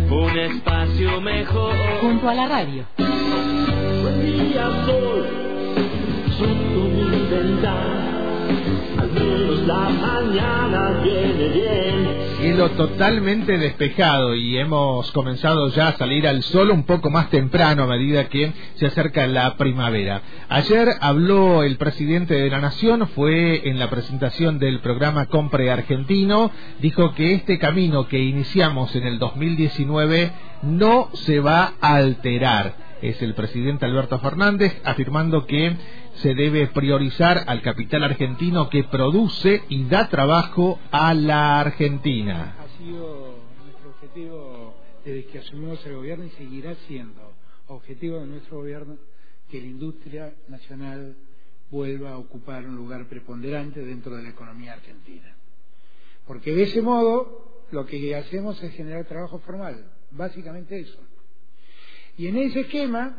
un espacio mejor. Junto a la radio. Buen día, sol, soto mi ventana, al menos la mañana viene bien. Cielo totalmente despejado y hemos comenzado ya a salir al sol un poco más temprano a medida que se acerca la primavera. Ayer habló el presidente de la Nación, fue en la presentación del programa Compre Argentino, dijo que este camino que iniciamos en el 2019 no se va a alterar. Es el presidente Alberto Fernández afirmando que se debe priorizar al capital argentino que produce y da trabajo a la Argentina. Ha sido nuestro objetivo desde que asumimos el gobierno y seguirá siendo objetivo de nuestro gobierno que la industria nacional vuelva a ocupar un lugar preponderante dentro de la economía argentina. Porque de ese modo lo que hacemos es generar trabajo formal, básicamente eso. Y en ese esquema,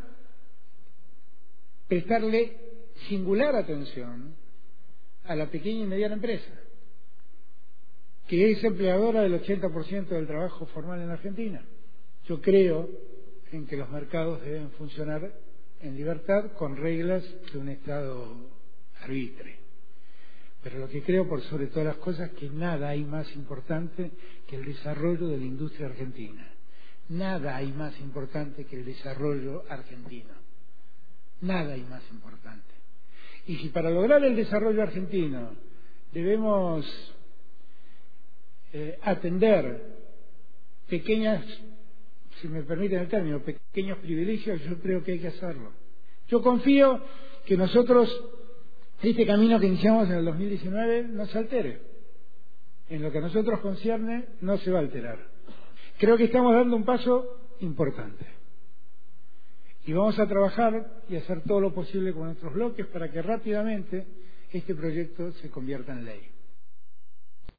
prestarle singular atención a la pequeña y mediana empresa, que es empleadora del 80% del trabajo formal en la Argentina. Yo creo en que los mercados deben funcionar en libertad con reglas de un Estado arbitre. Pero lo que creo por sobre todas las cosas es que nada hay más importante que el desarrollo de la industria argentina. Nada hay más importante que el desarrollo argentino. Nada hay más importante. Y si para lograr el desarrollo argentino debemos atender pequeñas, si me permiten el término, pequeños privilegios, yo creo que hay que hacerlo. Yo confío que nosotros, este camino que iniciamos en el 2019, no se altere. En lo que a nosotros concierne, no se va a alterar. Creo que estamos dando un paso importante. Y vamos a trabajar y hacer todo lo posible con nuestros bloques para que rápidamente este proyecto se convierta en ley.